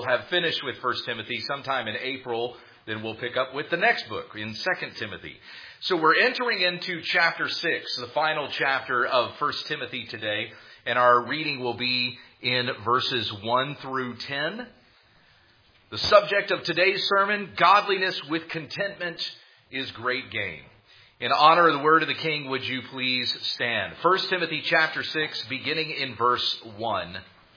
have finished with 1 Timothy sometime in April. Then we'll pick up with the next book in 2 Timothy. So we're entering into chapter 6, the final chapter of 1 Timothy today. And our reading will be in verses 1 through 10. The subject of today's sermon, godliness with contentment is great gain. In honor of the word of the King, would you please stand? 1 Timothy chapter 6, beginning in verse 1.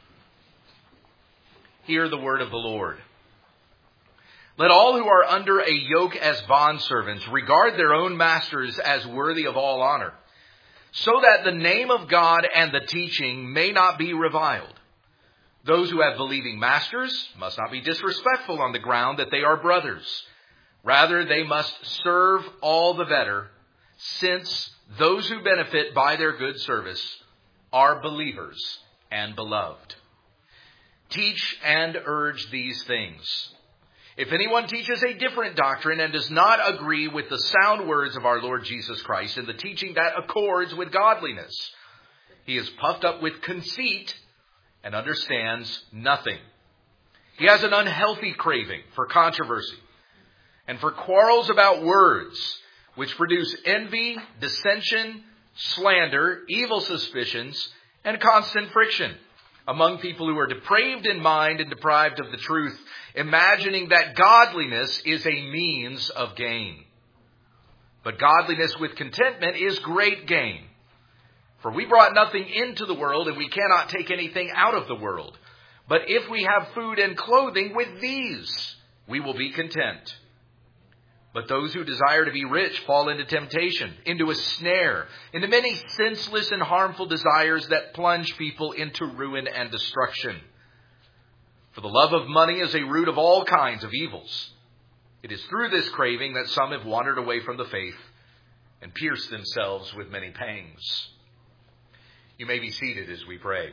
Hear the word of the Lord. Let all who are under a yoke as bondservants regard their own masters as worthy of all honor, so that the name of God and the teaching may not be reviled. Those who have believing masters must not be disrespectful on the ground that they are brothers. Rather, they must serve all the better, since those who benefit by their good service are believers and beloved. Teach and urge these things. If anyone teaches a different doctrine and does not agree with the sound words of our Lord Jesus Christ and the teaching that accords with godliness, he is puffed up with conceit and understands nothing. He has an unhealthy craving for controversy and for quarrels about words, which produce envy, dissension, slander, evil suspicions, and constant friction among people who are depraved in mind and deprived of the truth, imagining that godliness is a means of gain. But godliness with contentment is great gain. For we brought nothing into the world, and we cannot take anything out of the world. But if we have food and clothing, with these we will be content. But those who desire to be rich fall into temptation, into a snare, into many senseless and harmful desires that plunge people into ruin and destruction. For the love of money is a root of all kinds of evils. It is through this craving that some have wandered away from the faith and pierced themselves with many pangs. You may be seated as we pray.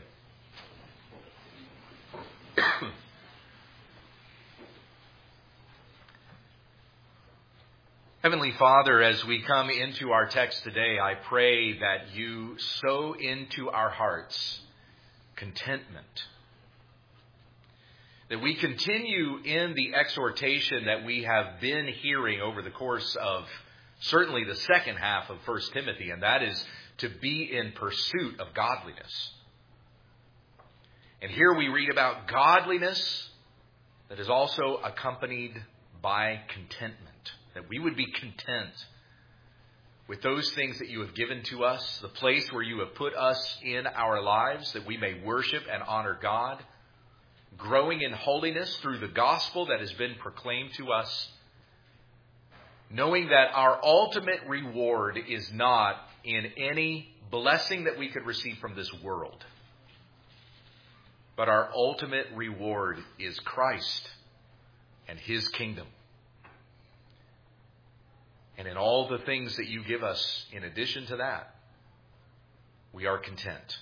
Heavenly Father, as we come into our text today, I pray that you sow into our hearts contentment. That we continue in the exhortation that we have been hearing over the course of certainly the second half of 1 Timothy, and that is to be in pursuit of godliness. And here we read about godliness that is also accompanied by contentment. That we would be content with those things that you have given to us, the place where you have put us in our lives, that we may worship and honor God, growing in holiness through the gospel that has been proclaimed to us, knowing that our ultimate reward is not in any blessing that we could receive from this world, but our ultimate reward is Christ and his kingdom. And in all the things that you give us in addition to that, we are content.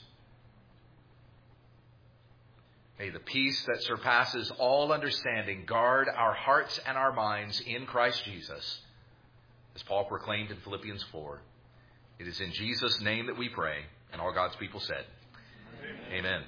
May the peace that surpasses all understanding guard our hearts and our minds in Christ Jesus, as Paul proclaimed in Philippians 4. It is in Jesus' name that we pray, and all God's people said, Amen.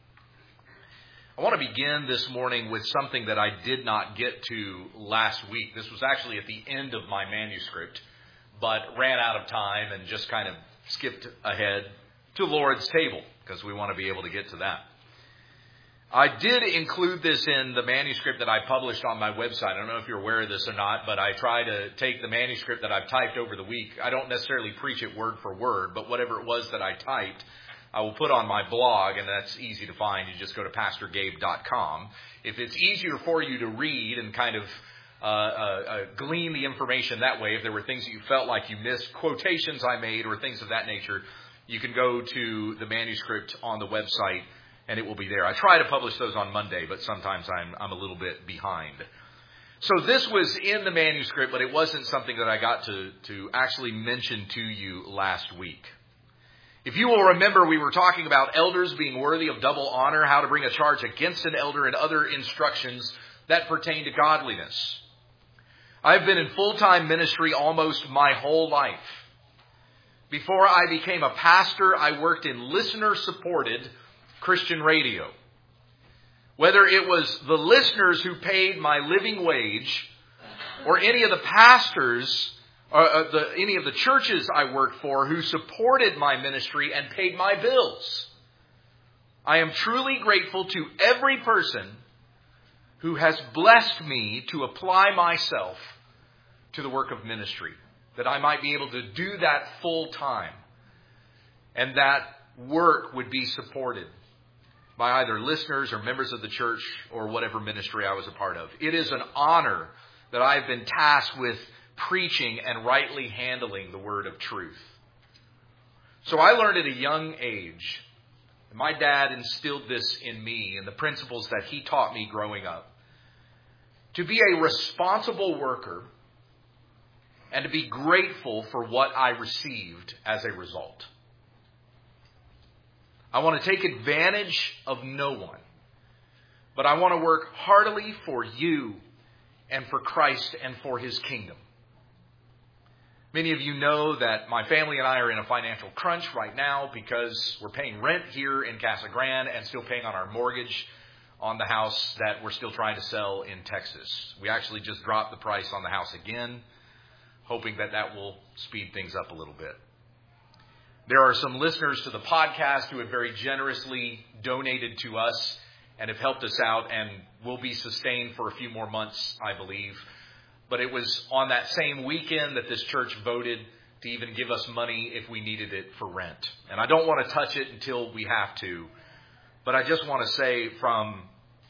I want to begin this morning with something that I did not get to last week. This was actually at the end of my manuscript, but ran out of time and just kind of skipped ahead to the Lord's table because we want to be able to get to that. I did include this in the manuscript that I published on my website. I don't know if you're aware of this or not, but I try to take the manuscript that I've typed over the week. I don't necessarily preach it word for word, but whatever it was that I typed, I will put on my blog, and that's easy to find. You just go to PastorGabe.com. If it's easier for you to read and kind of glean the information that way, if there were things that you felt like you missed, quotations I made or things of that nature, you can go to the manuscript on the website, and it will be there. I try to publish those on Monday, but sometimes I'm a little bit behind. So this was in the manuscript, but it wasn't something that I got to actually mention to you last week. If you will remember, we were talking about elders being worthy of double honor, how to bring a charge against an elder, and other instructions that pertain to godliness. I've been in full-time ministry almost my whole life. Before I became a pastor, I worked in listener-supported Christian radio. whether it was the listeners who paid my living wage, or any of the pastors, or any of the churches I worked for who supported my ministry and paid my bills. I am truly grateful to every person who has blessed me to apply myself to the work of ministry, that I might be able to do that full time, and that work would be supported by either listeners or members of the church or whatever ministry I was a part of. It is an honor that I've been tasked with preaching and rightly handling the word of truth. So I learned at a young age, my dad instilled this in me and the principles that he taught me growing up, to be a responsible worker and to be grateful for what I received as a result. I want to take advantage of no one, but I want to work heartily for you and for Christ and for His kingdom. Many of you know that my family and I are in a financial crunch right now because we're paying rent here in Casa Grande and still paying on our mortgage on the house that we're still trying to sell in Texas. We actually just dropped the price on the house again, hoping that that will speed things up a little bit. There are some listeners to the podcast who have very generously donated to us and have helped us out and will be sustained for a few more months, I believe. But it was on that same weekend that this church voted to even give us money if we needed it for rent. And I don't want to touch it until we have to. But I just want to say from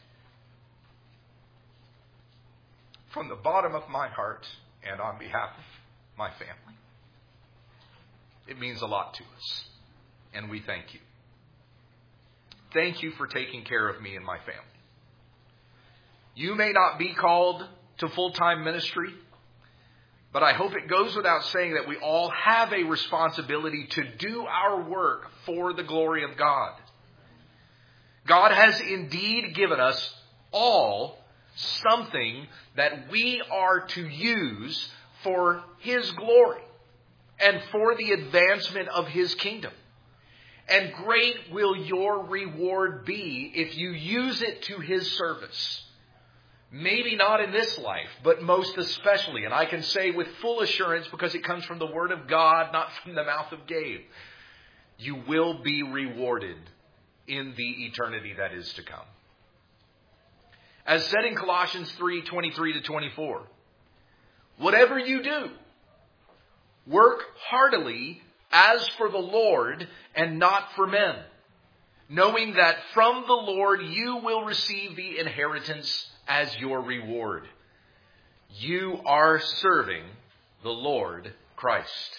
the bottom of my heart and on behalf of my family, it means a lot to us. And we thank you. Thank you for taking care of me and my family. You may not be called to full-time ministry, but I hope it goes without saying that we all have a responsibility to do our work for the glory of God. God has indeed given us all something that we are to use for His glory and for the advancement of His kingdom. And great will your reward be if you use it to His service. Maybe not in this life, but most especially. And I can say with full assurance, because it comes from the Word of God, not from the mouth of Gabe, you will be rewarded in the eternity that is to come. As said in Colossians 3:23-24, whatever you do, work heartily as for the Lord and not for men, knowing that from the Lord you will receive the inheritance as your reward. You are serving the Lord Christ.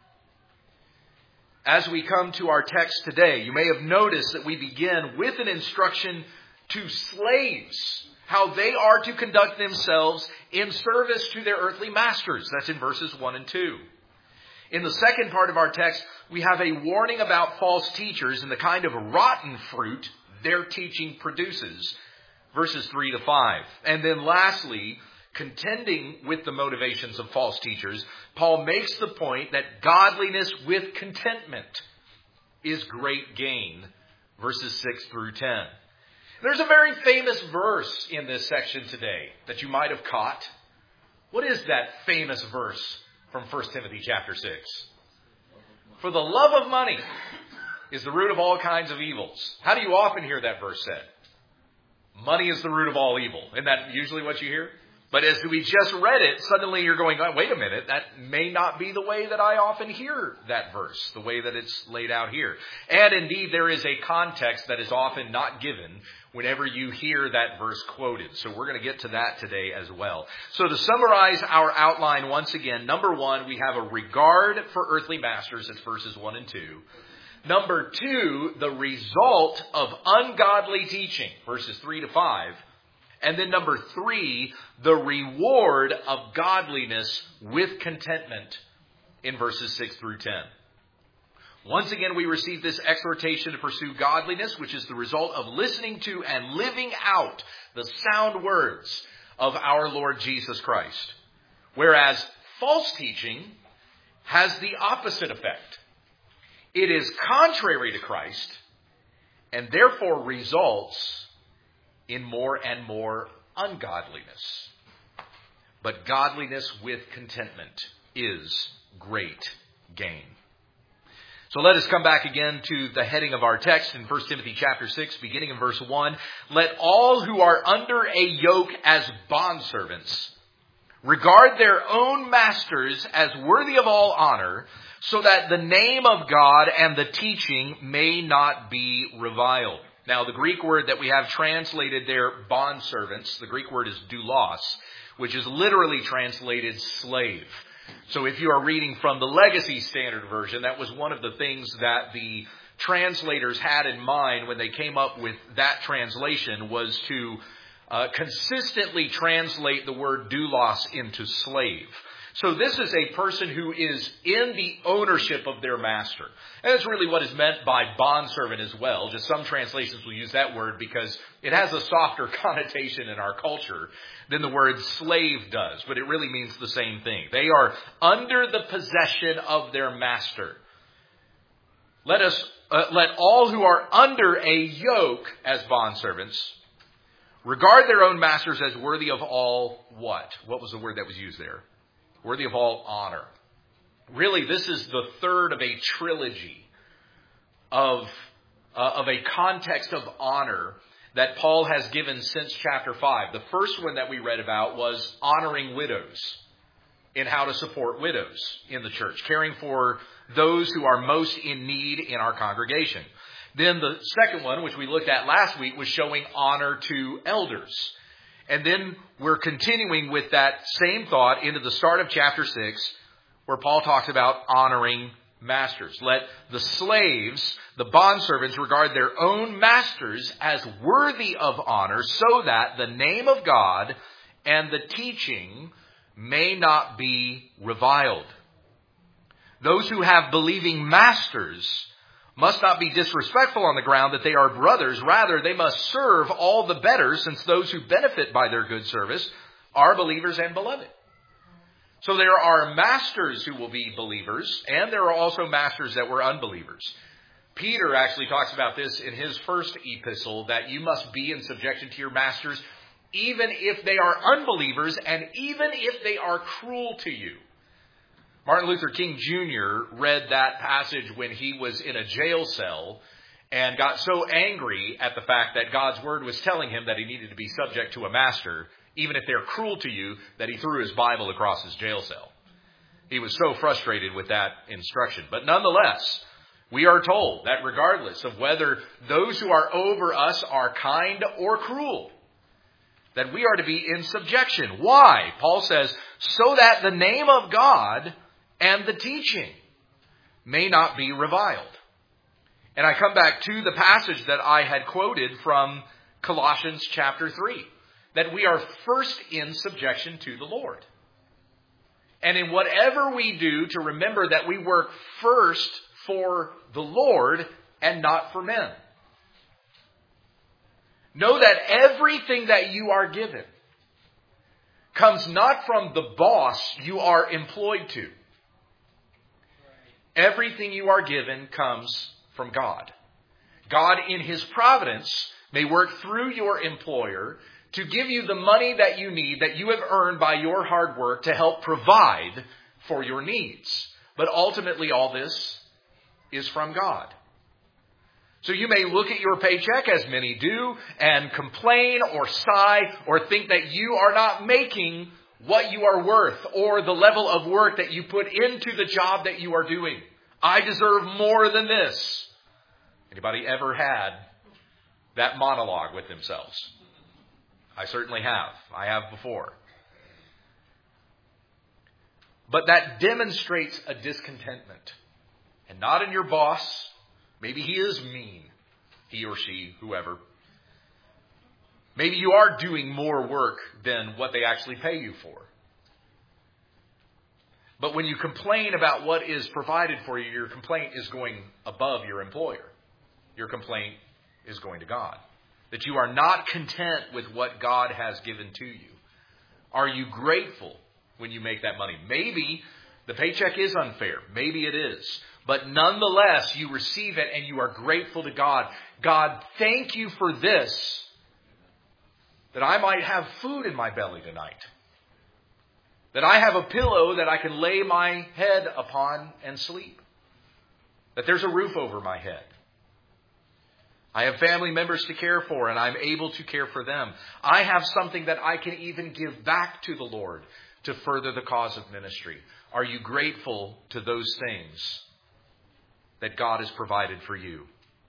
As we come to our text today, you may have noticed that we begin with an instruction to slaves, how they are to conduct themselves in service to their earthly masters. That's in verses 1 and 2. In the second part of our text, we have a warning about false teachers and the kind of rotten fruit their teaching produces, verses 3-5. And then lastly, contending with the motivations of false teachers, Paul makes the point that godliness with contentment is great gain, verses 6-10. There's a very famous verse in this section today that you might have caught. What is that famous verse from 1 Timothy chapter 6? For the love of money is the root of all kinds of evils. How do you often hear that verse said? Money is the root of all evil. Isn't that usually what you hear? But as we just read it, suddenly you're going, oh, wait a minute, that may not be the way that I often hear that verse, the way that it's laid out here. And indeed, there is a context that is often not given whenever you hear that verse quoted. So we're going to get to that today as well. So to summarize our outline once again, number one, we have a regard for earthly masters. That's verses 1 and 2. Number two, the result of ungodly teaching, verses 3-5. And then number three, the reward of godliness with contentment in verses 6-10. Once again, we receive this exhortation to pursue godliness, which is the result of listening to and living out the sound words of our Lord Jesus Christ. Whereas false teaching has the opposite effect. It is contrary to Christ and therefore results in more and more ungodliness. But godliness with contentment is great gain. So let us come back again to the heading of our text in 1 Timothy chapter 6, beginning in verse 1. Let all who are under a yoke as bondservants regard their own masters as worthy of all honor, so that the name of God and the teaching may not be reviled. Now, the Greek word that we have translated there, bondservants, the Greek word is doulos, which is literally translated slave. So if you are reading from the Legacy Standard Version, that was one of the things that the translators had in mind when they came up with that translation, was to consistently translate the word doulos into slave. So this is a person who is in the ownership of their master. And that's really what is meant by bondservant as well. Just some translations will use that word because it has a softer connotation in our culture than the word slave does. But it really means the same thing. They are under the possession of their master. Let all who are under a yoke as bondservants regard their own masters as worthy of all what? What was the word that was used there? Worthy of all honor. Really, this is the third of a trilogy of a context of honor that Paul has given since chapter 5. The first one that we read about was honoring widows, in how to support widows in the church, caring for those who are most in need in our congregation. Then the second one, which we looked at last week, was showing honor to elders. And then we're continuing with that same thought into the start of chapter 6, where Paul talks about honoring masters. Let the slaves, the bondservants, regard their own masters as worthy of honor, so that the name of God and the teaching may not be reviled. Those who have believing masters must not be disrespectful on the ground that they are brothers. Rather, they must serve all the better, since those who benefit by their good service are believers and beloved. So there are masters who will be believers, and there are also masters that were unbelievers. Peter actually talks about this in his first epistle, that you must be in subjection to your masters, even if they are unbelievers and even if they are cruel to you. Martin Luther King Jr. read that passage when he was in a jail cell and got so angry at the fact that God's word was telling him that he needed to be subject to a master, even if they're cruel to you, that he threw his Bible across his jail cell. He was so frustrated with that instruction. But nonetheless, we are told that regardless of whether those who are over us are kind or cruel, that we are to be in subjection. Why? Paul says, so that the name of God and the teaching may not be reviled. And I come back to the passage that I had quoted from Colossians chapter 3, that we are first in subjection to the Lord. And in whatever we do, to remember that we work first for the Lord and not for men. Know that everything that you are given comes not from the boss you are employed to. Everything you are given comes from God. God, in His providence, may work through your employer to give you the money that you need, that you have earned by your hard work, to help provide for your needs. But ultimately, all this is from God. So you may look at your paycheck, as many do, and complain or sigh or think that you are not making what you are worth, or the level of work that you put into the job that you are doing. I deserve more than this. Anybody ever had that monologue with themselves? I certainly have. I have before. But that demonstrates a discontentment. And not in your boss. Maybe he is mean. He or she, whoever. Maybe you are doing more work than what they actually pay you for. But when you complain about what is provided for you, your complaint is going above your employer. Your complaint is going to God. That you are not content with what God has given to you. Are you grateful when you make that money? Maybe the paycheck is unfair. Maybe it is. But nonetheless, you receive it and you are grateful to God. God, thank you for this. that I might have food in my belly tonight, that I have a pillow that I can lay my head upon and sleep, that there's a roof over my head. I have family members to care for, and I'm able to care for them. I have something that I can even give back to the Lord to further the cause of ministry. Are you grateful to those things that God has provided for you?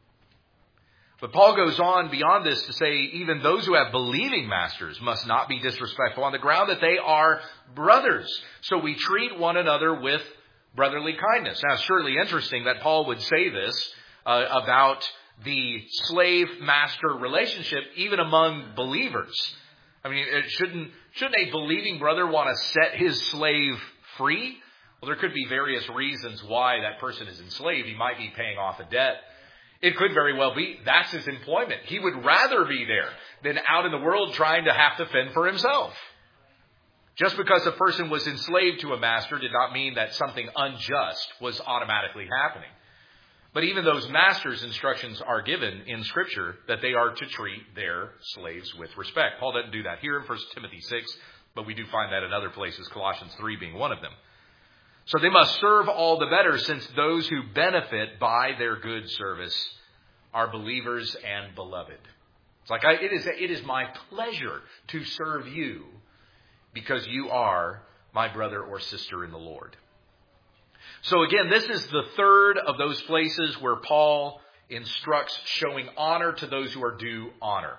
But Paul goes on beyond this to say even those who have believing masters must not be disrespectful on the ground that they are brothers. So we treat one another with brotherly kindness. Now, it's surely interesting that Paul would say this about the slave-master relationship even among believers. I mean, shouldn't a believing brother want to set his slave free? Well, there could be various reasons why that person is enslaved. He might be paying off a debt. It could very well be that's his employment. He would rather be there than out in the world trying to have to fend for himself. Just because a person was enslaved to a master did not mean that something unjust was automatically happening. But even those masters' instructions are given in Scripture that they are to treat their slaves with respect. Paul doesn't do that here in 1 Timothy 6, but we do find that in other places, Colossians 3 being one of them. So they must serve all the better, since those who benefit by their good service are believers and beloved. It's like it is my pleasure to serve you because you are my brother or sister in the Lord. So again, this is the third of those places where Paul instructs showing honor to those who are due honor.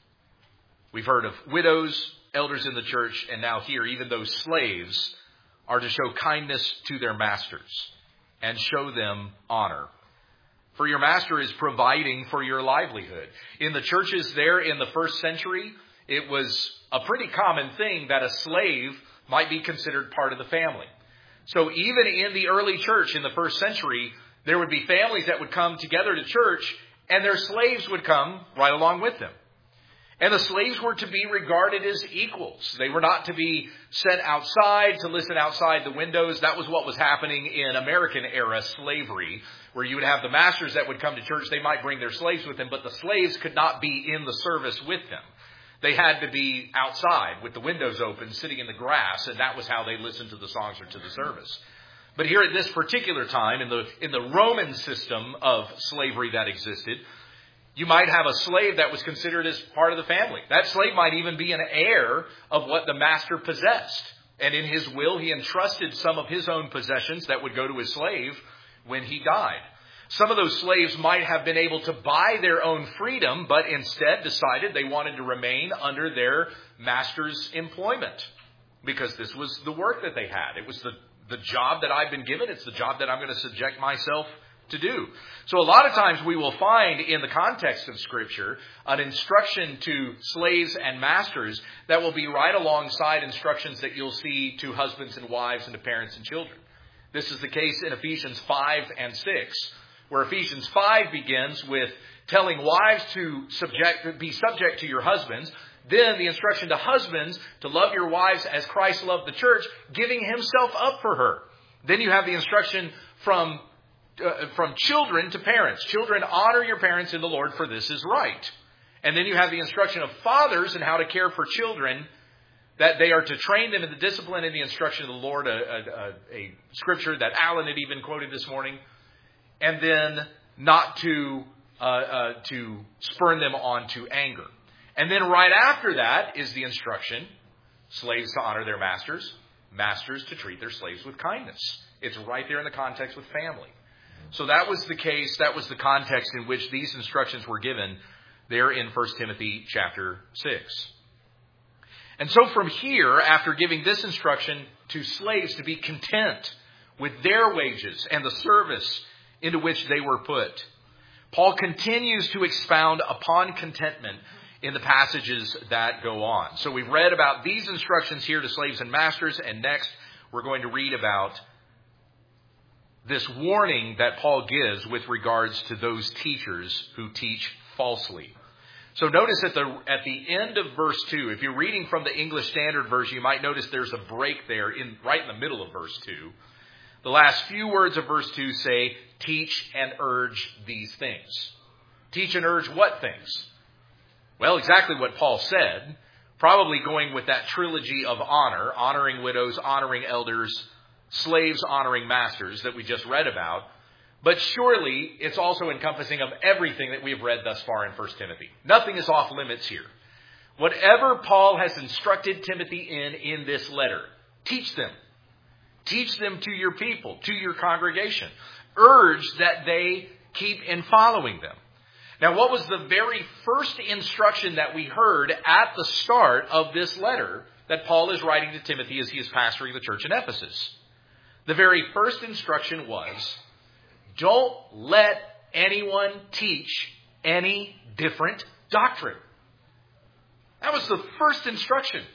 We've heard of widows, elders in the church, and now here, even those slaves are to show kindness to their masters and show them honor. For your master is providing for your livelihood. In the churches there in the first century, it was a pretty common thing that a slave might be considered part of the family. So even in the early church in the first century, there would be families that would come together to church, and their slaves would come right along with them. And the slaves were to be regarded as equals. They were not to be sent outside to listen outside the windows. That was what was happening in American era slavery, where you would have the masters that would come to church. They might bring their slaves with them, but the slaves could not be in the service with them. They had to be outside with the windows open, sitting in the grass, and that was how they listened to the songs or to the service. But here at this particular time, in the Roman system of slavery that existed, you might have a slave that was considered as part of the family. That slave might even be an heir of what the master possessed. And in his will, he entrusted some of his own possessions that would go to his slave when he died. Some of those slaves might have been able to buy their own freedom, but instead decided they wanted to remain under their master's employment because this was the work that they had. It was the job that I've been given. It's the job that I'm going to subject myself to do. So a lot of times we will find in the context of Scripture an instruction to slaves and masters that will be right alongside instructions that you'll see to husbands and wives and to parents and children. This is the case in Ephesians 5 and 6, where Ephesians 5 begins with telling wives to be subject to your husbands. Then the instruction to husbands to love your wives as Christ loved the church, giving himself up for her. Then you have the instruction from children to parents. Children, honor your parents in the Lord, for this is right. And then you have the instruction of fathers and how to care for children, that they are to train them in the discipline and the instruction of the Lord, a scripture that Alan had even quoted this morning. And then not to spurn them on to anger. And then right after that is the instruction, slaves to honor their masters, masters to treat their slaves with kindness. It's right there in the context with family. So that was the case, that was the context in which these instructions were given there in 1 Timothy chapter 6. And so from here, after giving this instruction to slaves to be content with their wages and the service into which they were put, Paul continues to expound upon contentment in the passages that go on. So we've read about these instructions here to slaves and masters, and next we're going to read about this warning that Paul gives with regards to those teachers who teach falsely. So notice at the end of verse 2, if you're reading from the English Standard Version, you might notice there's a break there right in the middle of verse 2. The last few words of verse 2 say, teach and urge these things. Teach and urge what things? Well, exactly what Paul said. Probably going with that trilogy of honor, honoring widows, honoring elders, slaves honoring masters that we just read about. But surely it's also encompassing of everything that we've read thus far in 1 Timothy. Nothing is off limits here. Whatever Paul has instructed Timothy in this letter, teach them. Teach them to your people, to your congregation. Urge that they keep in following them. Now, what was the very first instruction that we heard at the start of this letter that Paul is writing to Timothy as he is pastoring the church in Ephesus? The very first instruction was, don't let anyone teach any different doctrine. That was the first instruction.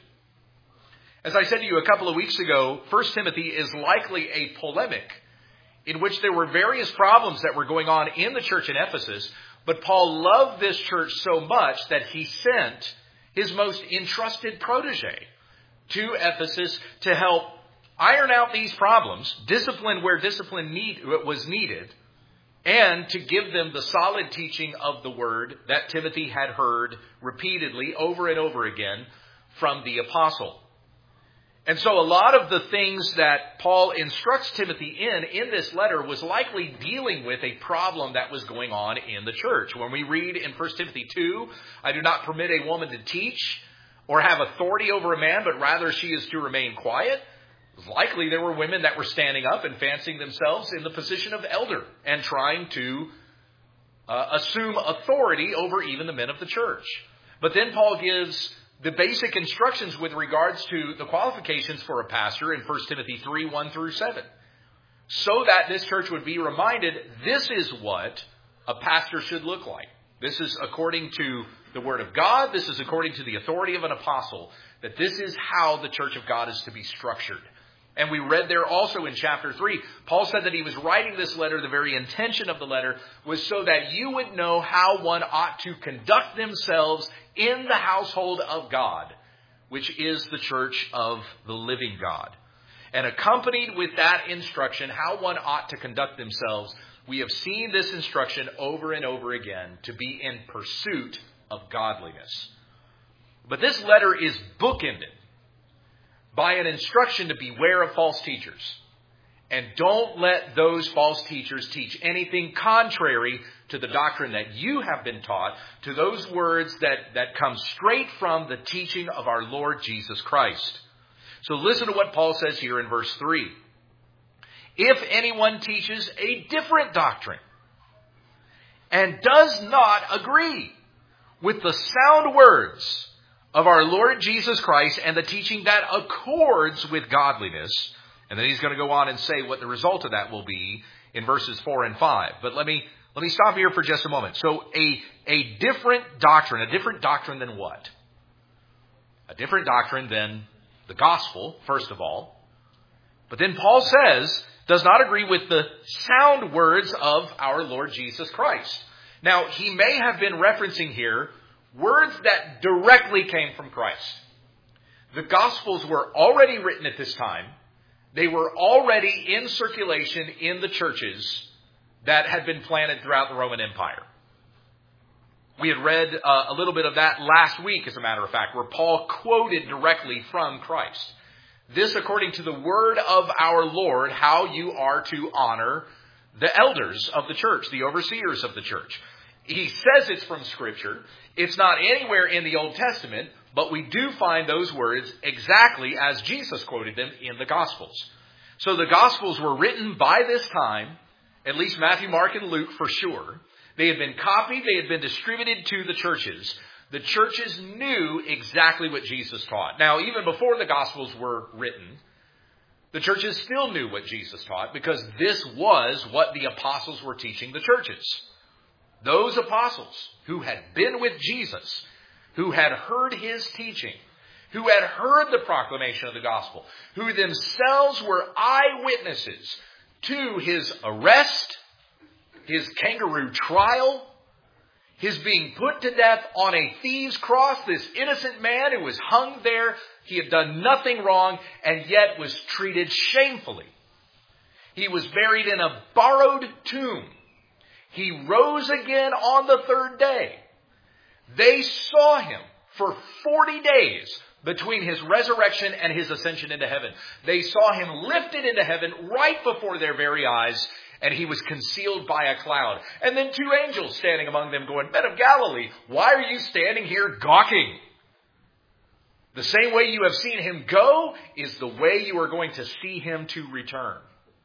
As I said to you a couple of weeks ago, 1 Timothy is likely a polemic in which there were various problems that were going on in the church in Ephesus, but Paul loved this church so much that he sent his most entrusted protege to Ephesus to help iron out these problems, discipline where discipline was needed, and to give them the solid teaching of the word that Timothy had heard repeatedly over and over again from the apostle. And so a lot of the things that Paul instructs Timothy in this letter was likely dealing with a problem that was going on in the church. When we read in 1 Timothy 2, I do not permit a woman to teach or have authority over a man, but rather she is to remain quiet. It was likely there were women that were standing up and fancying themselves in the position of elder and trying to assume authority over even the men of the church. But then Paul gives the basic instructions with regards to the qualifications for a pastor in 1 Timothy 3, 1 through 7. So that this church would be reminded, this is what a pastor should look like. This is according to the Word of God. This is according to the authority of an apostle. That this is how the church of God is to be structured. And we read there also in chapter 3, Paul said that he was writing this letter, the very intention of the letter was so that you would know how one ought to conduct themselves in the household of God, which is the church of the living God. And accompanied with that instruction, how one ought to conduct themselves, we have seen this instruction over and over again to be in pursuit of godliness. But this letter is bookended by an instruction to beware of false teachers. And don't let those false teachers teach anything contrary to the doctrine that you have been taught, to those words that come straight from the teaching of our Lord Jesus Christ. So listen to what Paul says here in verse 3. If anyone teaches a different doctrine and does not agree with the sound words of our Lord Jesus Christ and the teaching that accords with godliness. And then he's going to go on and say what the result of that will be in verses 4 and 5. But let me stop here for just a moment. So a different doctrine than what? A different doctrine than the gospel, first of all. But then Paul says, does not agree with the sound words of our Lord Jesus Christ. Now, he may have been referencing here words that directly came from Christ. The Gospels were already written at this time. They were already in circulation in the churches that had been planted throughout the Roman Empire. We had read a little bit of that last week, as a matter of fact, where Paul quoted directly from Christ. This according to the word of our Lord, how you are to honor the elders of the church, the overseers of the church. He says it's from Scripture. It's not anywhere in the Old Testament, but we do find those words exactly as Jesus quoted them in the Gospels. So the Gospels were written by this time, at least Matthew, Mark, and Luke for sure. They had been copied. They had been distributed to the churches. The churches knew exactly what Jesus taught. Now, even before the Gospels were written, the churches still knew what Jesus taught because this was what the apostles were teaching the churches. Those apostles who had been with Jesus, who had heard his teaching, who had heard the proclamation of the gospel, who themselves were eyewitnesses to his arrest, his kangaroo trial, his being put to death on a thieves' cross, this innocent man who was hung there. He had done nothing wrong and yet was treated shamefully. He was buried in a borrowed tomb. He rose again on the third day. They saw him for 40 days between his resurrection and his ascension into heaven. They saw him lifted into heaven right before their very eyes, and he was concealed by a cloud. And then 2 angels standing among them going, "Men of Galilee, why are you standing here gawking? The same way you have seen him go is the way you are going to see him to return."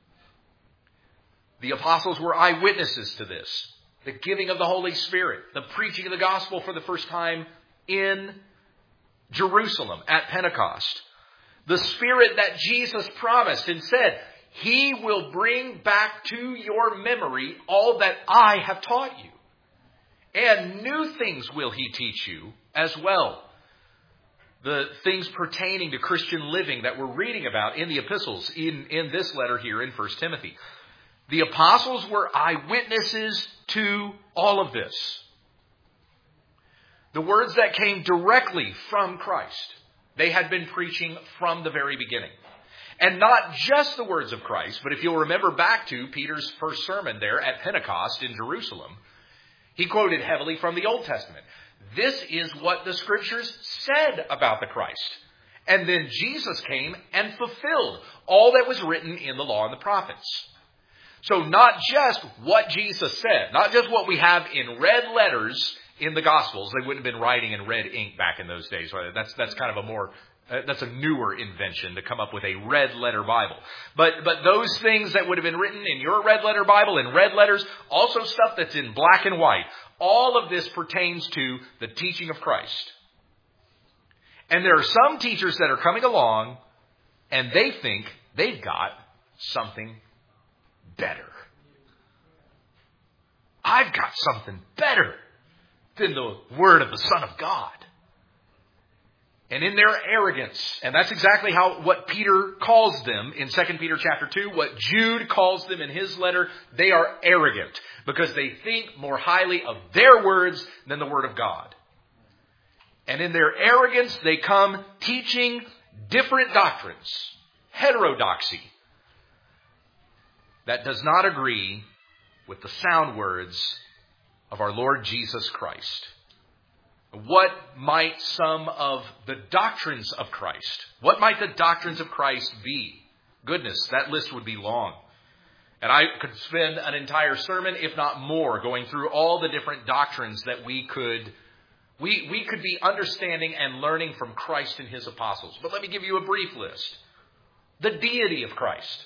The apostles were eyewitnesses to this. The giving of the Holy Spirit, the preaching of the gospel for the first time in Jerusalem at Pentecost. The Spirit that Jesus promised and said, "He will bring back to your memory all that I have taught you. And new things will he teach you as well." The things pertaining to Christian living that we're reading about in the epistles, in this letter here in 1 Timothy. The apostles were eyewitnesses to all of this. The words that came directly from Christ, they had been preaching from the very beginning. And not just the words of Christ, but if you'll remember back to Peter's first sermon there at Pentecost in Jerusalem, he quoted heavily from the Old Testament. This is what the Scriptures said about the Christ. And then Jesus came and fulfilled all that was written in the law and the prophets. So not just what Jesus said, not just what we have in red letters in the Gospels. They wouldn't have been writing in red ink back in those days. That's kind of that's a newer invention to come up with a red letter Bible. But those things that would have been written in your red letter Bible in red letters, also stuff that's in black and white. All of this pertains to the teaching of Christ. And there are some teachers that are coming along and they think they've got something better. I've got something better than the word of the Son of God. And in their arrogance, and that's exactly what Peter calls them in 2 Peter chapter 2, what Jude calls them in his letter, they are arrogant because they think more highly of their words than the word of God. And in their arrogance, they come teaching different doctrines, heterodoxy, that does not agree with the sound words of our Lord Jesus Christ. What might some of the doctrines of Christ, what might the doctrines of Christ be? Goodness, that list would be long. And I could spend an entire sermon, if not more, going through all the different doctrines that we could be understanding and learning from Christ and his apostles. But let me give you a brief list. The deity of Christ.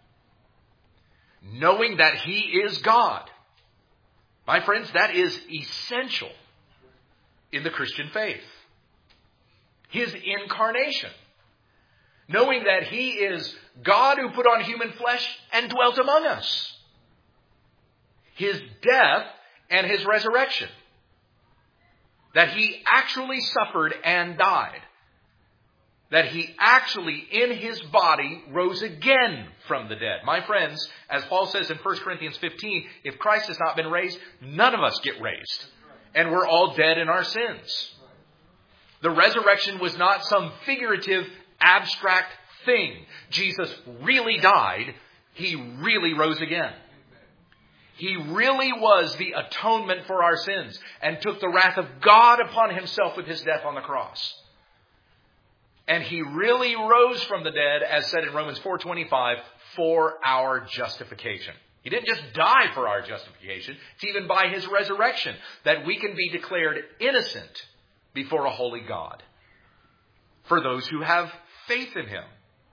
Knowing that he is God. My friends, that is essential in the Christian faith. His incarnation. Knowing that he is God who put on human flesh and dwelt among us. His death and his resurrection. That he actually suffered and died. That he actually, in his body, rose again from the dead. My friends, as Paul says in 1 Corinthians 15, if Christ has not been raised, none of us get raised. And we're all dead in our sins. The resurrection was not some figurative, abstract thing. Jesus really died. He really rose again. He really was the atonement for our sins and took the wrath of God upon himself with his death on the cross. And he really rose from the dead, as said in Romans 4:25, for our justification. He didn't just die for our justification. It's even by his resurrection that we can be declared innocent before a holy God. For those who have faith in him.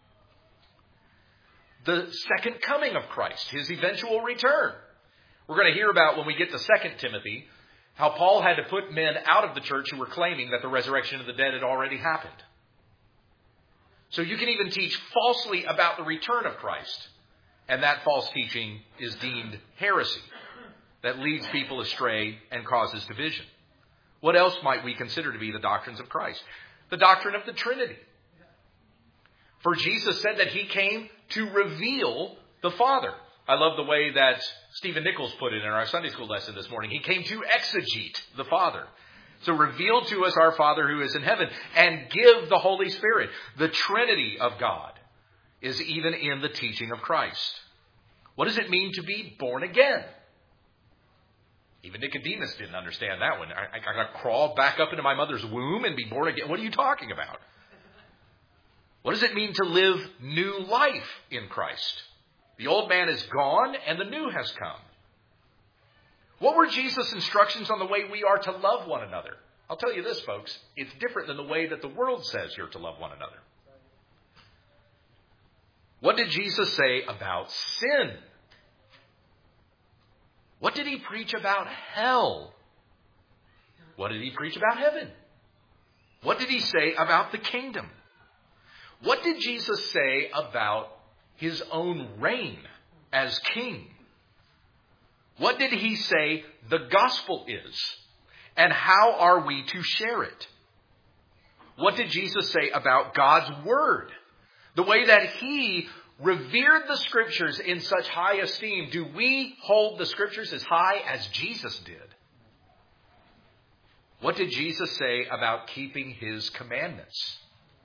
The second coming of Christ, his eventual return. We're going to hear about when we get to 2 Timothy, how Paul had to put men out of the church who were claiming that the resurrection of the dead had already happened. So you can even teach falsely about the return of Christ. And that false teaching is deemed heresy that leads people astray and causes division. What else might we consider to be the doctrines of Christ? The doctrine of the Trinity. For Jesus said that he came to reveal the Father. I love the way that Stephen Nichols put it in our Sunday school lesson this morning. He came to exegete the Father. So reveal to us our Father who is in heaven and give the Holy Spirit. The Trinity of God is even in the teaching of Christ. What does it mean to be born again? Even Nicodemus didn't understand that one. I got to crawl back up into my mother's womb and be born again. What are you talking about? What does it mean to live new life in Christ? The old man is gone and the new has come. What were Jesus' instructions on the way we are to love one another? I'll tell you this, folks. It's different than the way that the world says you're to love one another. What did Jesus say about sin? What did he preach about hell? What did he preach about heaven? What did he say about the kingdom? What did Jesus say about his own reign as king? What did he say the gospel is? And how are we to share it? What did Jesus say about God's word? The way that he revered the scriptures in such high esteem. Do we hold the scriptures as high as Jesus did? What did Jesus say about keeping his commandments?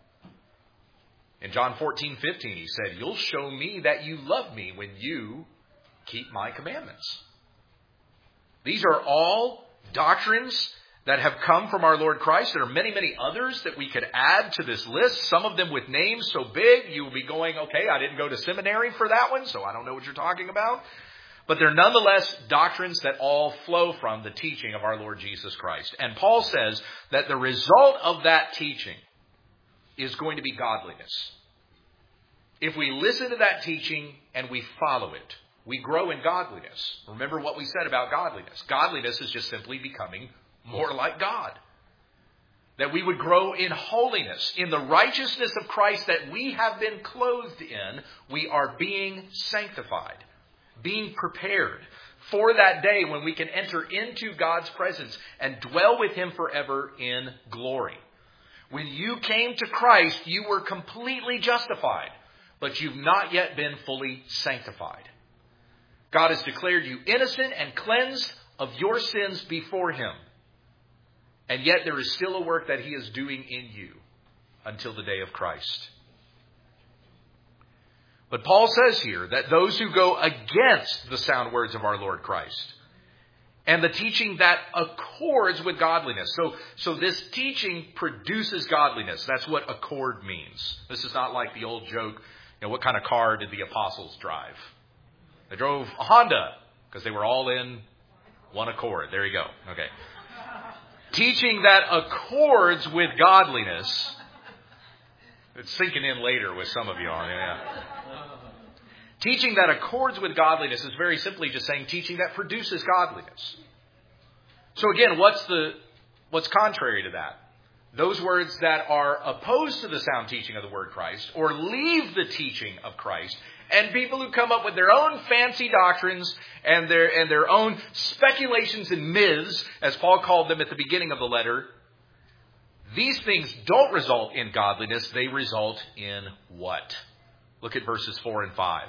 In John 14:15, he said, "You'll show me that you love me when you keep my commandments." These are all doctrines that have come from our Lord Christ. There are many, many others that we could add to this list. Some of them with names so big, you will be going, okay, I didn't go to seminary for that one, so I don't know what you're talking about. But they're nonetheless doctrines that all flow from the teaching of our Lord Jesus Christ. And Paul says that the result of that teaching is going to be godliness. If we listen to that teaching and we follow it, we grow in godliness. Remember what we said about godliness. Godliness is just simply becoming more like God. That we would grow in holiness, in the righteousness of Christ that we have been clothed in. We are being sanctified, being prepared for that day when we can enter into God's presence and dwell with him forever in glory. When you came to Christ, you were completely justified, but you've not yet been fully sanctified. God has declared you innocent and cleansed of your sins before him. And yet there is still a work that he is doing in you until the day of Christ. But Paul says here that those who go against the sound words of our Lord Christ and the teaching that accords with godliness. So this teaching produces godliness. That's what accord means. This is not like the old joke, what kind of car did the apostles drive? They drove a Honda because they were all in one accord. There you go. Okay. Teaching that accords with godliness. It's sinking in later with some of you. Yeah. Teaching that accords with godliness is very simply just saying teaching that produces godliness. So again, what's contrary to that? Those words that are opposed to the sound teaching of the word Christ or leave the teaching of Christ, and people who come up with their own fancy doctrines and their own speculations and myths, as Paul called them at the beginning of the letter, these things don't result in godliness. They result in what? Look at verses 4 and 5.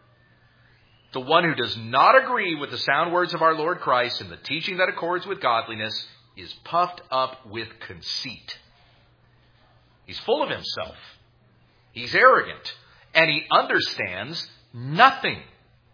The one who does not agree with the sound words of our Lord Christ and the teaching that accords with godliness is puffed up with conceit. He's full of himself. He's arrogant. And he understands nothing.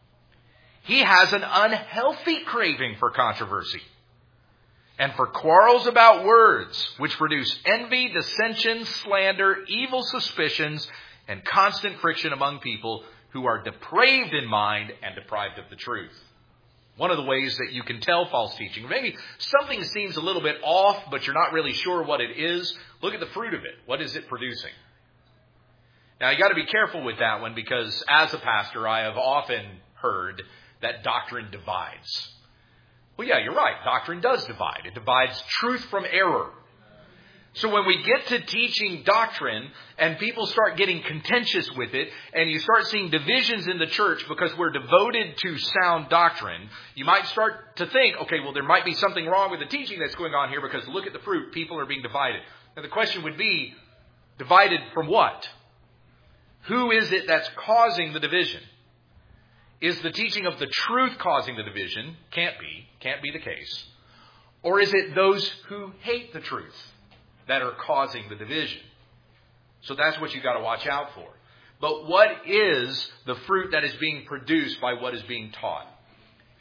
He has an unhealthy craving for controversy and for quarrels about words, which produce envy, dissension, slander, evil suspicions, and constant friction among people who are depraved in mind and deprived of the truth. One of the ways that you can tell false teaching, maybe something seems a little bit off, but you're not really sure what it is. Look at the fruit of it. What is it producing? Now, you got to be careful with that one because as a pastor, I have often heard that doctrine divides. Well, yeah, you're right. Doctrine does divide. It divides truth from error. So when we get to teaching doctrine and people start getting contentious with it and you start seeing divisions in the church because we're devoted to sound doctrine, you might start to think, okay, well, there might be something wrong with the teaching that's going on here because look at the fruit. People are being divided. Now, the question would be, divided from what? Who is it that's causing the division? Is the teaching of the truth causing the division? Can't be the case. Or is it those who hate the truth that are causing the division? So that's what you got to watch out for. But what is the fruit that is being produced by what is being taught?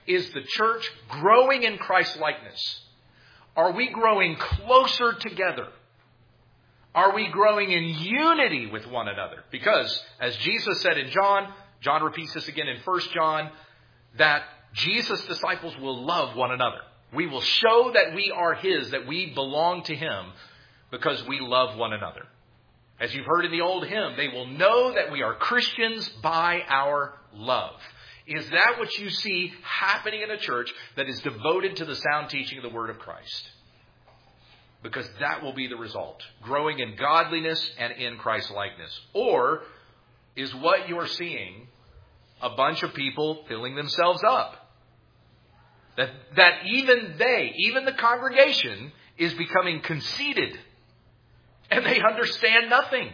Is the church growing in Christ-likeness? Are we growing closer together? Are we growing in unity with one another? Because, as Jesus said in John repeats this again in 1 John, that Jesus' disciples will love one another. We will show that we are His, that we belong to Him, because we love one another. As you've heard in the old hymn, they will know that we are Christians by our love. Is that what you see happening in a church that is devoted to the sound teaching of the Word of Christ? Because that will be the result. Growing in godliness and in Christ-likeness. Or is what you're seeing a bunch of people filling themselves up? That even the congregation, is becoming conceited. And they understand nothing.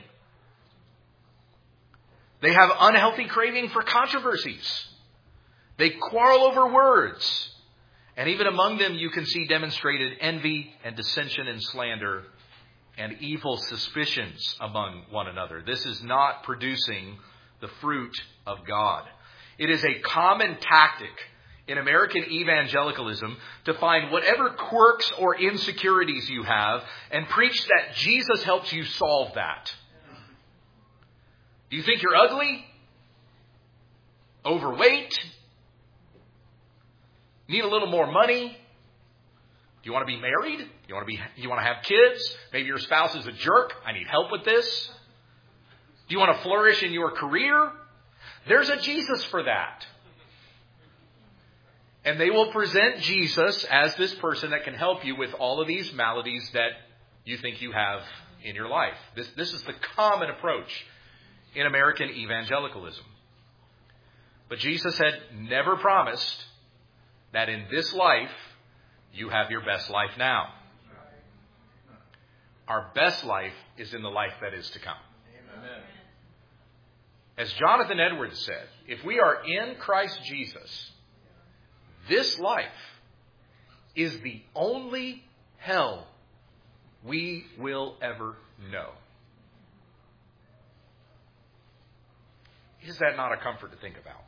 They have unhealthy craving for controversies. They quarrel over words. And even among them you can see demonstrated envy and dissension and slander and evil suspicions among one another. This is not producing the fruit of God. It is a common tactic in American evangelicalism to find whatever quirks or insecurities you have and preach that Jesus helps you solve that. Do you think you're ugly? Overweight? Need a little more money? Do you want to be married? Do you want to have kids? Maybe your spouse is a jerk. I need help with this. Do you want to flourish in your career? There's a Jesus for that. And they will present Jesus as this person that can help you with all of these maladies that you think you have in your life. This is the common approach in American evangelicalism. But Jesus had never promised that in this life you have your best life now. Our best life is in the life that is to come. Amen. As Jonathan Edwards said, if we are in Christ Jesus, this life is the only hell we will ever know. Is that not a comfort to think about?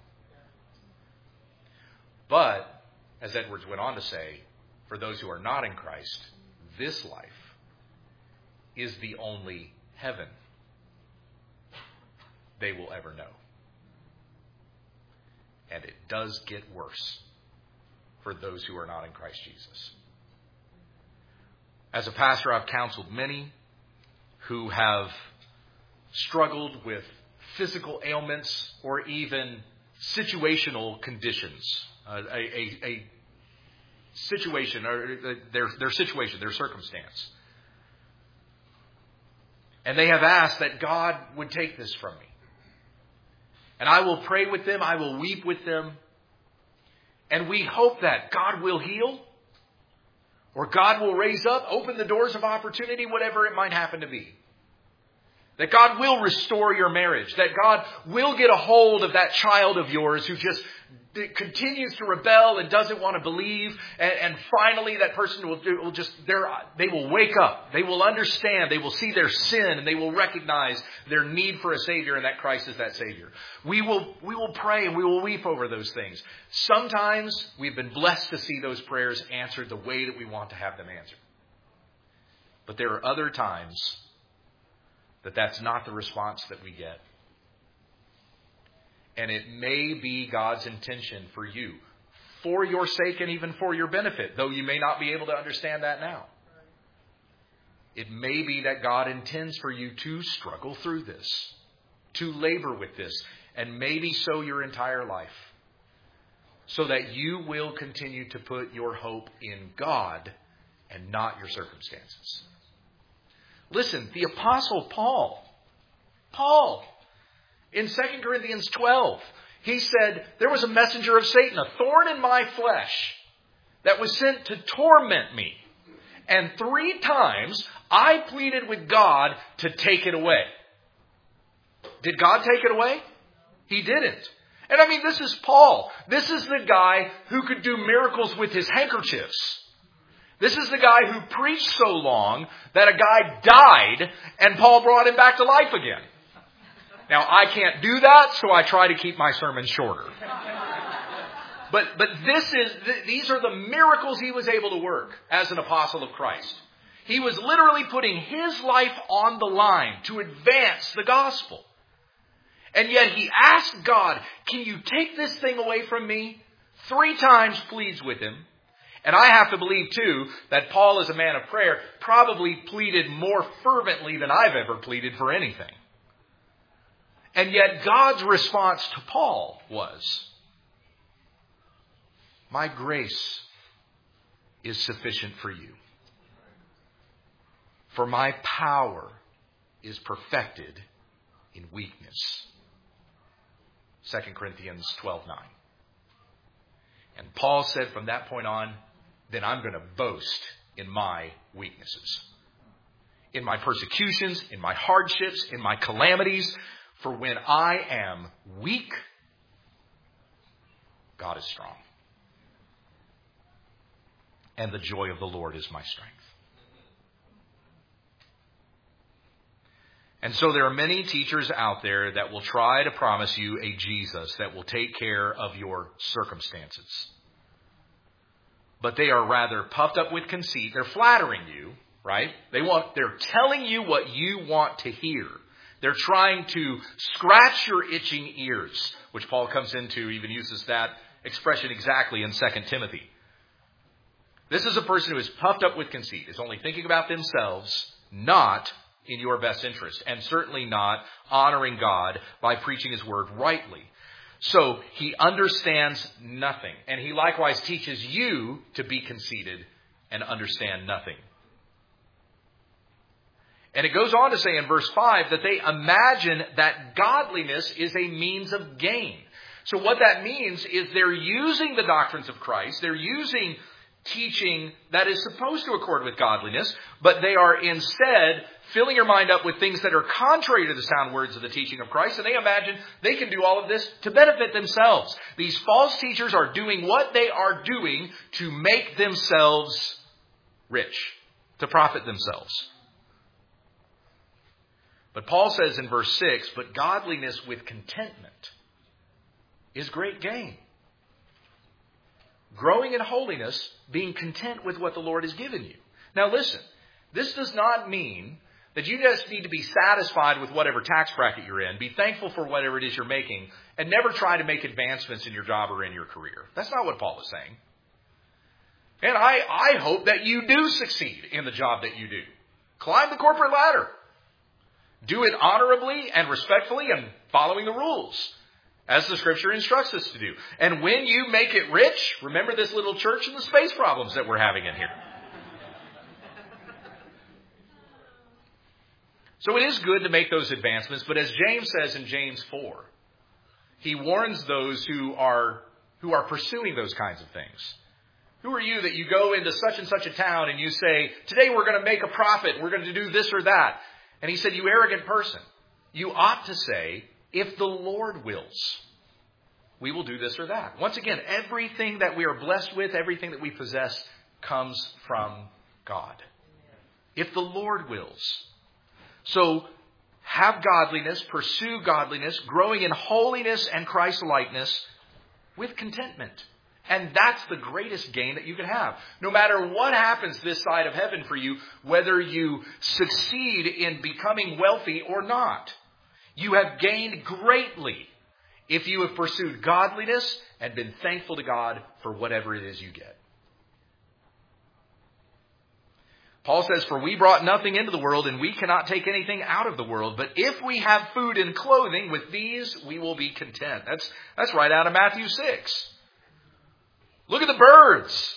But, as Edwards went on to say, for those who are not in Christ, this life is the only heaven they will ever know. And it does get worse for those who are not in Christ Jesus. As a pastor, I've counseled many who have struggled with physical ailments or even situational conditions. A situation, or their situation, their circumstance. And they have asked that God would take this from me. And I will pray with them, I will weep with them. And we hope that God will heal, or God will raise up, open the doors of opportunity, whatever it might happen to be. That God will restore your marriage. That God will get a hold of that child of yours who just continues to rebel and doesn't want to believe. And finally that person they will wake up. They will understand. They will see their sin and they will recognize their need for a Savior, and that Christ is that Savior. We will pray and we will weep over those things. Sometimes we've been blessed to see those prayers answered the way that we want to have them answered. But there are other times that's not the response that we get. And it may be God's intention for you, for your sake and even for your benefit, though you may not be able to understand that now. It may be that God intends for you to struggle through this, to labor with this, and maybe so your entire life, so that you will continue to put your hope in God and not your circumstances. Listen, the Apostle Paul, in 2 Corinthians 12, he said, there was a messenger of Satan, a thorn in my flesh, that was sent to torment me. And 3 times I pleaded with God to take it away. Did God take it away? He didn't. And I mean, this is Paul. This is the guy who could do miracles with his handkerchiefs. This is the guy who preached so long that a guy died and Paul brought him back to life again. Now, I can't do that, so I try to keep my sermons shorter. But these are the miracles he was able to work as an apostle of Christ. He was literally putting his life on the line to advance the gospel. And yet he asked God, can you take this thing away from me? 3 times pleads with him. And I have to believe, too, that Paul, as a man of prayer, probably pleaded more fervently than I've ever pleaded for anything. And yet God's response to Paul was, my grace is sufficient for you. For my power is perfected in weakness. 2 Corinthians 12:9. And Paul said from that point on, then I'm going to boast in my weaknesses. In my persecutions, in my hardships, in my calamities. For when I am weak, God is strong. And the joy of the Lord is my strength. And so there are many teachers out there that will try to promise you a Jesus that will take care of your circumstances. But they are rather puffed up with conceit. They're flattering you, right? They're telling you what you want to hear. They're trying to scratch your itching ears, which Paul comes into, even uses that expression exactly in 2 Timothy. This is a person who is puffed up with conceit, is only thinking about themselves, not in your best interest, and certainly not honoring God by preaching his word rightly. So he understands nothing, and he likewise teaches you to be conceited and understand nothing. And it goes on to say in verse 5 that they imagine that godliness is a means of gain. So what that means is they're using the doctrines of Christ, they're using teaching that is supposed to accord with godliness, but they are instead filling your mind up with things that are contrary to the sound words of the teaching of Christ, and they imagine they can do all of this to benefit themselves. These false teachers are doing what they are doing to make themselves rich, to profit themselves. But Paul says in verse 6, but godliness with contentment is great gain. Growing in holiness, being content with what the Lord has given you. Now listen, this does not mean that you just need to be satisfied with whatever tax bracket you're in, be thankful for whatever it is you're making, and never try to make advancements in your job or in your career. That's not what Paul is saying. And I hope that you do succeed in the job that you do. Climb the corporate ladder. Do it honorably and respectfully and following the rules, as the Scripture instructs us to do. And when you make it rich, remember this little church and the space problems that we're having in here. So it is good to make those advancements, but as James says in James 4, he warns those who are pursuing those kinds of things. Who are you that you go into such and such a town and you say, today we're going to make a profit, we're going to do this or that. And he said, you arrogant person, you ought to say, if the Lord wills, we will do this or that. Once again, everything that we are blessed with, everything that we possess comes from God. If the Lord wills. So have godliness, pursue godliness, growing in holiness and Christ-likeness with contentment. And that's the greatest gain that you can have. No matter what happens this side of heaven for you, whether you succeed in becoming wealthy or not, you have gained greatly if you have pursued godliness and been thankful to God for whatever it is you get. Paul says, for we brought nothing into the world and we cannot take anything out of the world. But if we have food and clothing, with these we will be content. That's right out of Matthew 6. Look at the birds.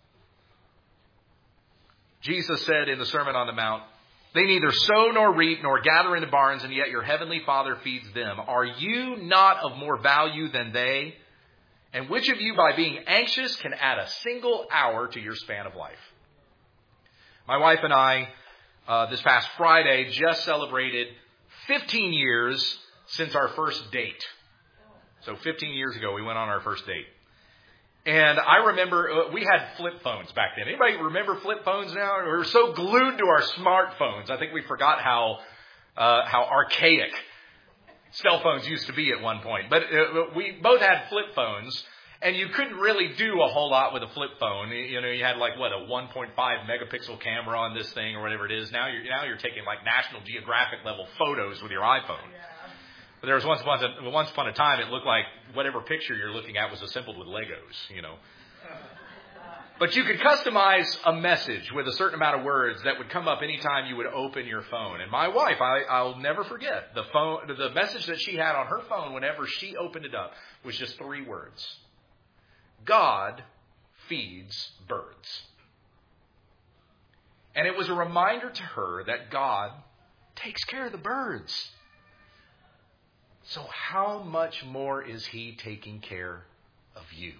Jesus said in the Sermon on the Mount, they neither sow nor reap nor gather into barns, and yet your heavenly Father feeds them. Are you not of more value than they? And which of you, by being anxious, can add a single hour to your span of life? My wife and I, this past Friday, just celebrated 15 years since our first date. So 15 years ago, we went on our first date. And I remember we had flip phones back then. Anybody remember flip phones now? We were so glued to our smartphones. I think we forgot how archaic cell phones used to be at one point. But we both had flip phones. And you couldn't really do a whole lot with a flip phone. You know, you had like, what, a 1.5 megapixel camera on this thing or whatever it is. Now you're taking like National Geographic level photos with your iPhone. But there was once upon a time, it looked like whatever picture you're looking at was assembled with Legos, you know. But you could customize a message with a certain amount of words that would come up anytime you would open your phone. And my wife, I'll never forget, the message that she had on her phone whenever she opened it up was just 3 words. God feeds birds. And it was a reminder to her that God takes care of the birds. So how much more is He taking care of you?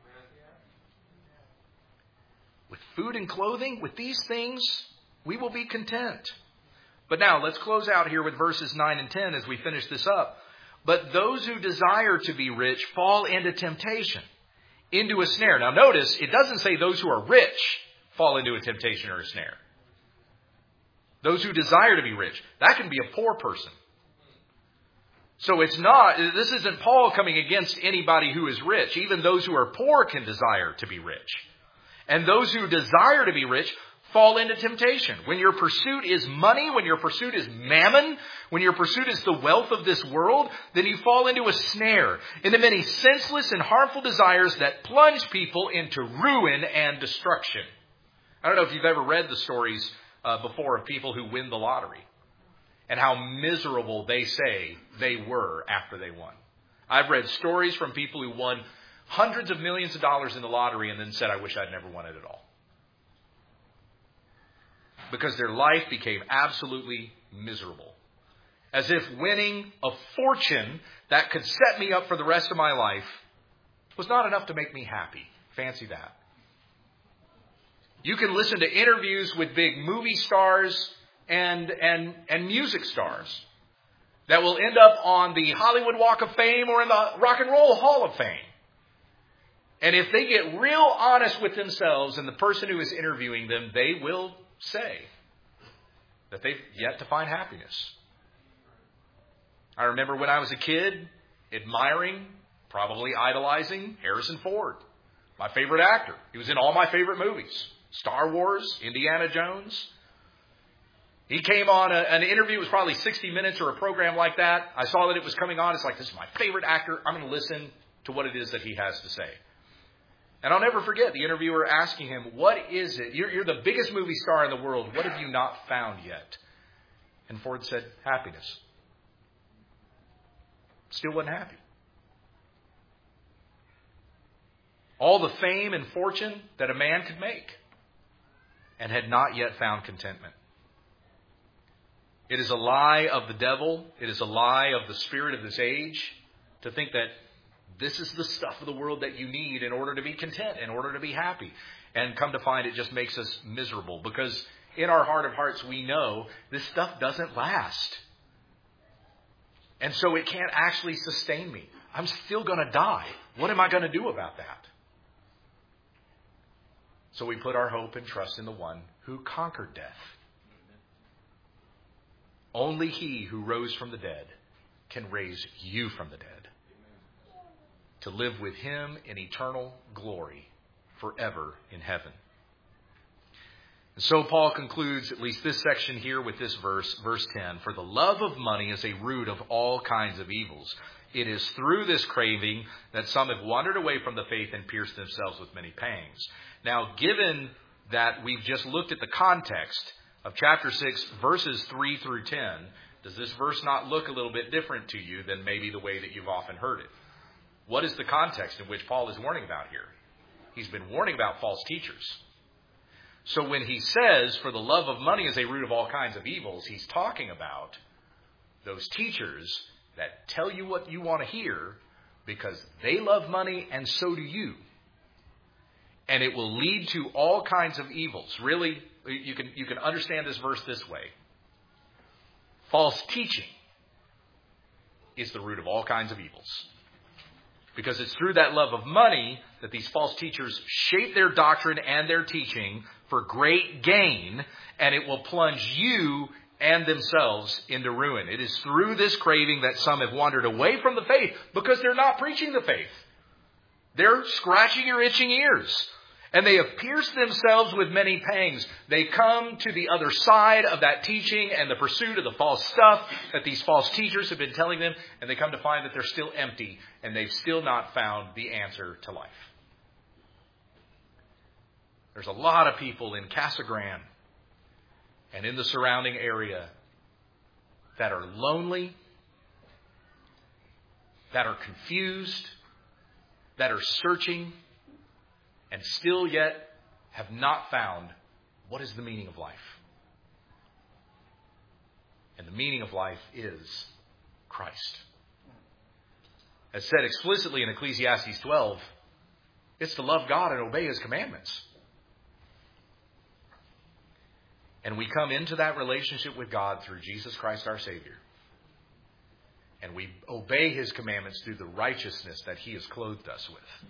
With food and clothing, with these things, we will be content. But now, let's close out here with verses 9 and 10 as we finish this up. But those who desire to be rich fall into temptation, into a snare. Now notice, it doesn't say those who are rich fall into a temptation or a snare. Those who desire to be rich. That can be a poor person. So this isn't Paul coming against anybody who is rich. Even those who are poor can desire to be rich. And those who desire to be rich fall into temptation. When your pursuit is money, when your pursuit is mammon, when your pursuit is the wealth of this world, then you fall into a snare, into many senseless and harmful desires that plunge people into ruin and destruction. I don't know if you've ever read the stories before of people who win the lottery and how miserable they say they were after they won. I've read stories from people who won hundreds of millions of dollars in the lottery and then said, I wish I'd never won it at all. Because their life became absolutely miserable. As if winning a fortune that could set me up for the rest of my life was not enough to make me happy. Fancy that. You can listen to interviews with big movie stars and music stars that will end up on the Hollywood Walk of Fame or in the Rock and Roll Hall of Fame. And if they get real honest with themselves and the person who is interviewing them, they will say that they've yet to find happiness. I remember when I was a kid, admiring, probably idolizing Harrison Ford, my favorite actor. He was in all my favorite movies. Star Wars, Indiana Jones. He came on an interview. It was probably 60 Minutes or a program like that. I saw that it was coming on. It's like, this is my favorite actor. I'm going to listen to what it is that he has to say. And I'll never forget the interviewer asking him, what is it? You're the biggest movie star in the world. What have you not found yet? And Ford said, happiness. Still wasn't happy. All the fame and fortune that a man could make, and had not yet found contentment. It is a lie of the devil. It is a lie of the spirit of this age to think that this is the stuff of the world that you need in order to be content, in order to be happy. And come to find it just makes us miserable, because in our heart of hearts we know this stuff doesn't last. And so it can't actually sustain me. I'm still going to die. What am I going to do about that? So we put our hope and trust in the one who conquered death. Only He who rose from the dead can raise you from the dead, to live with Him in eternal glory forever in heaven. And so Paul concludes at least this section here with this verse 10. For the love of money is a root of all kinds of evils. It is through this craving that some have wandered away from the faith and pierced themselves with many pangs. Now, given that we've just looked at the context of chapter 6, verses 3 through 10, does this verse not look a little bit different to you than maybe the way that you've often heard it? What is the context in which Paul is warning about here? He's been warning about false teachers. So when he says, for the love of money is a root of all kinds of evils, he's talking about those teachers that tell you what you want to hear because they love money and so do you. And it will lead to all kinds of evils. Really, you can understand this verse this way. False teaching is the root of all kinds of evils. Because it's through that love of money that these false teachers shape their doctrine and their teaching for great gain, and it will plunge you and themselves into ruin. It is through this craving that some have wandered away from the faith because they're not preaching the faith. They're scratching your itching ears. And they have pierced themselves with many pangs. They come to the other side of that teaching and the pursuit of the false stuff that these false teachers have been telling them. And they come to find that they're still empty and they've still not found the answer to life. There's a lot of people in Casa Grande and in the surrounding area that are lonely, that are confused, that are searching, and still yet have not found what is the meaning of life. And the meaning of life is Christ. As said explicitly in Ecclesiastes 12, it's to love God and obey His commandments. And we come into that relationship with God through Jesus Christ our Savior. And we obey His commandments through the righteousness that He has clothed us with.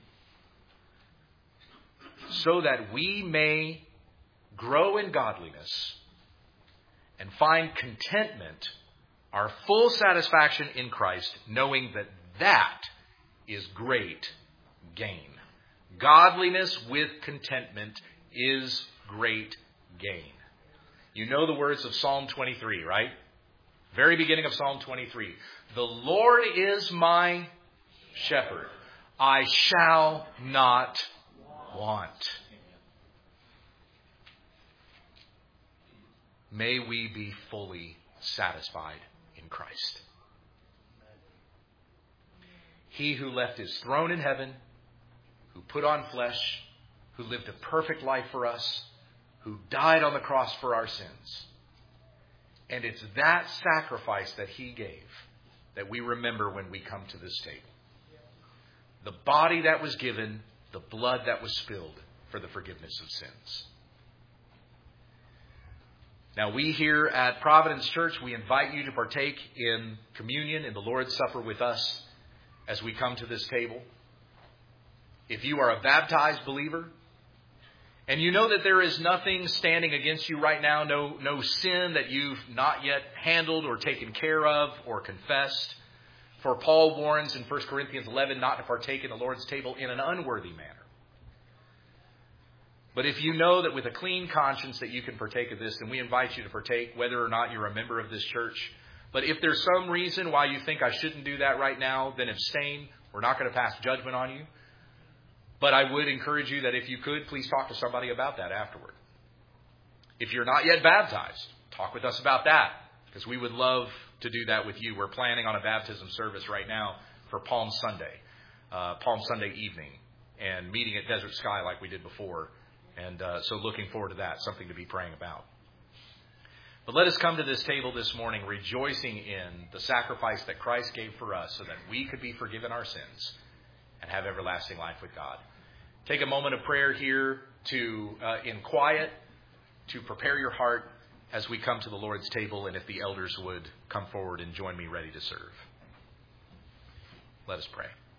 So that we may grow in godliness and find contentment, our full satisfaction in Christ, knowing that that is great gain. Godliness with contentment is great gain. You know the words of Psalm 23, right? Very beginning of Psalm 23. The Lord is my shepherd. I shall not want. May we be fully satisfied in Christ. He who left His throne in heaven, who put on flesh, who lived a perfect life for us, who died on the cross for our sins. And it's that sacrifice that He gave that we remember when we come to this table. The body that was given, the blood that was spilled for the forgiveness of sins. Now we here at Providence Church, we invite you to partake in communion, in the Lord's Supper with us as we come to this table. If you are a baptized believer, and you know that there is nothing standing against you right now, no sin that you've not yet handled or taken care of or confessed. For Paul warns in 1 Corinthians 11 not to partake in the Lord's table in an unworthy manner. But if you know that with a clean conscience that you can partake of this, then we invite you to partake, whether or not you're a member of this church. But if there's some reason why you think I shouldn't do that right now, then abstain. We're not going to pass judgment on you. But I would encourage you that if you could, please talk to somebody about that afterward. If you're not yet baptized, talk with us about that, because we would love to do that with you. We're planning on a baptism service right now for Palm Sunday evening, and meeting at Desert Sky like we did before. And so looking forward to that, something to be praying about. But let us come to this table this morning rejoicing in the sacrifice that Christ gave for us so that we could be forgiven our sins and have everlasting life with God. Take a moment of prayer here to, in quiet, to prepare your heart as we come to the Lord's table, and if the elders would come forward and join me ready to serve. Let us pray.